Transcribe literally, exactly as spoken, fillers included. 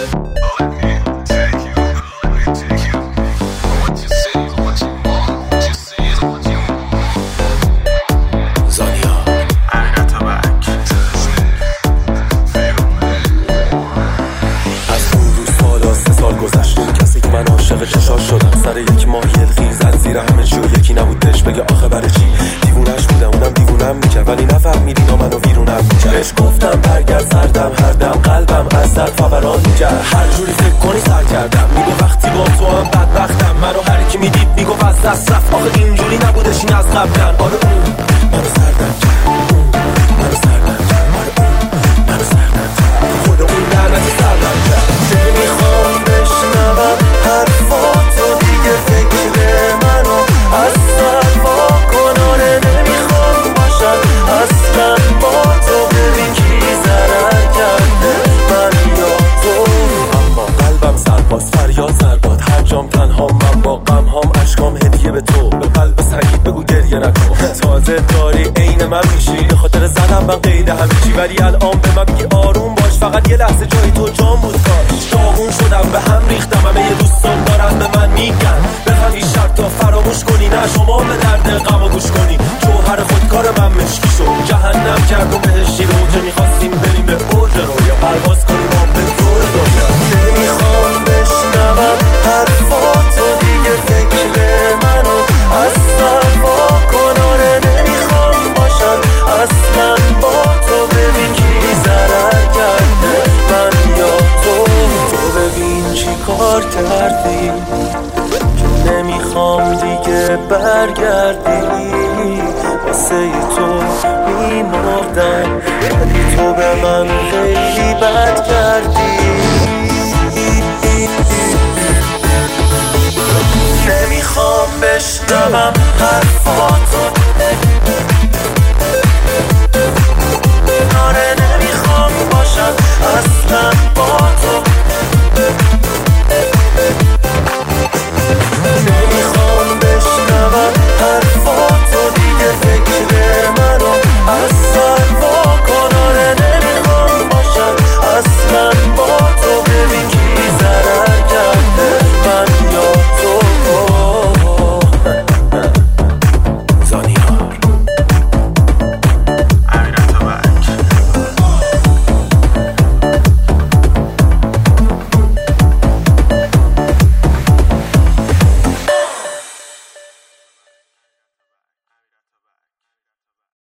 چشاش شدم سر یک ماه یلخی زد زیر همه چی و یکی نبودش بگه آخه برای چی دیوونش بودم اونم دیوونم میکرد ولی نفهمیدین و منو ویرونم میکرد بهش گفتم برگرد سردم هر دم قلبم از درد فوران میکرد هر جوری فکر کنی سر کردم میگو وقتی با تو هم بدبختم منو هر کی میدید میگو از دست رفت آخه اینجوری نبودش این از قبلن آره اون منو سردم کرد منو سردم کرد منو سردم کرد خدا اون لعنتی سردم کرد نمیخوام بشنوم حرفاتو دیگه فکر منو اصلا واکناره نمیخوام باشم اصلا با تو ببین کی ضرر کرده من یا تو اما قلبم سرباز فریاد زرباد هر جام تنها من با غم هام اشکام هدیه به تو به قلب سنگی بگو گریه نکن تازه داری عین من میشی به خاطر زدم من قید همه چی ولی الان به من بگی آروم باش فقط یه لحظه جای تو جام بود کاش داغون شدم به هم ریختم همه یه دوستان دارن به من میگن بخوای شرط تا فراموش کنی نه شما به درد غم گوش کنی جوهر خودکار من مشکی شد جهنم کرد و بهشتی رو که میخواستیم بریم به اوج رویا پرواز کنیم آب به دور دنیا نمیخوام بشنوم حرفاتو دیگه فکر منو اصلا واکناره نمیخوام باشم اصلا با تو ببین کی ضرر کرده من یا تو تو ببین چی کار کردی که نمیخوام دیگه برگردی واسه تو میمردم ولی تو به من خیلی بد کردی